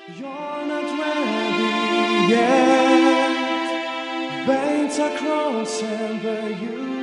You're not ready yet. Veins are crossing, but you